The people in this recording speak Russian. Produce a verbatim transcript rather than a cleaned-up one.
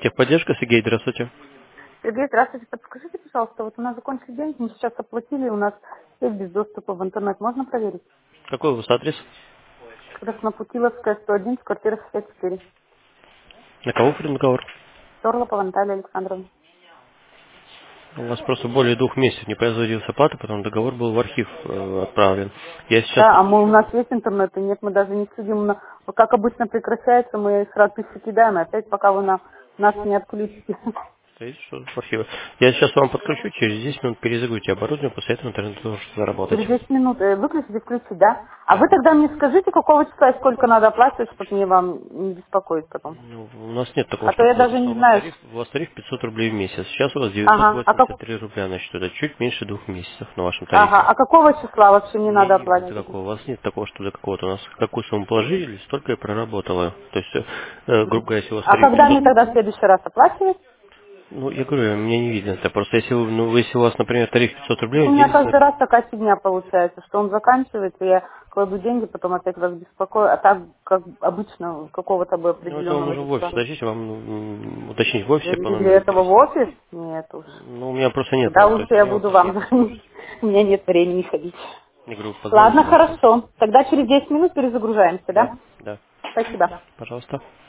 Техподдержка, Сергей, здравствуйте. Сергей, здравствуйте. Подскажите, пожалуйста, вот у нас закончились деньги, мы сейчас оплатили, у нас сеть без доступа в интернет. Можно проверить? Какой у вас адрес? Краснопутиловская, сто один, квартира шестьдесят четыре. На кого договор? Торлопова Наталья Александровна. У вас просто более двух месяцев не производилась оплата, потом договор был в архив э, отправлен. Я сейчас... Да, а мы, у нас есть интернет, и нет, мы даже не следим. На, вот как обычно прекращается, мы сразу тысячу кидаем, и опять пока вы на, нас не отключите. Стоит, что в архиве. Я сейчас вам подключу, через десять минут перезагрузите оборудование, после этого интернет должен заработать. Через десять минут э, выключите, включить, да? А Да. вы тогда мне скажите, какого числа и сколько надо оплачивать, чтобы мне вам не беспокоить потом. Ну, у нас нет такого, А то что я было. даже Просто не у вас знаю. тариф, у вас тариф пятьсот рублей в месяц. Сейчас у вас Ага, а как, девятьсот восемьдесят три рубля на счету. Это чуть меньше двух месяцев на вашем ага, тарифе. а какого числа вообще У не меня надо не было оплачивать? такого. У вас нет такого, что до какого-то. У нас какую сумму положили, столько и проработала. То есть, э, э, грубо говоря, если у вас А тариф когда мне пятьсот... тогда в следующий раз оплачивать? Ну, я говорю, мне не видно это. Просто если, вы- ну, если у вас, например, тариф пятьсот рублей, У он меня делится на... каждый раз такая фигня получается, что он заканчивается, я кладу деньги, потом опять вас беспокою, а так, как обычно, какого-то бы Ну, это вам определенного нужно в офис числа. подойдите, вам ну, м, уточнить в офисе по Для для номеру этого в просто. офис? Нет уж. Ну, у меня просто нет Тогда права. То лучше есть я они вам буду вам позвонят, звонить. У меня нет времени ходить. я говорю, позвоните Ладно, в офис. хорошо. Тогда через десять минут перезагружаемся, Да, да? да. Спасибо. Пожалуйста.